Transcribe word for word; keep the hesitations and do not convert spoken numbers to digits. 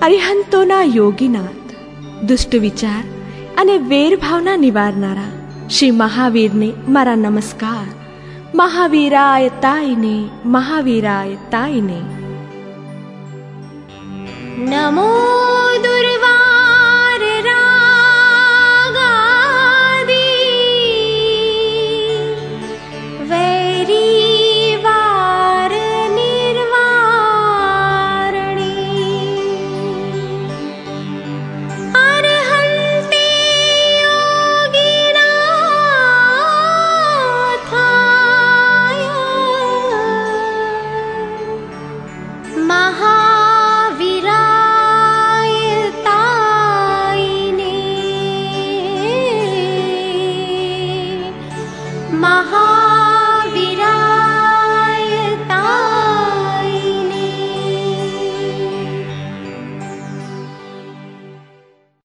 અરિહંતોના યોગીનાથ, દુષ્ટ વિચાર અને વેરભાવના નિવારનારા શ્રી મહાવીરને મારા નમસ્કાર. મહાવીરાય તાયને, મહાવીરાય તાયને. નમો દુર્વા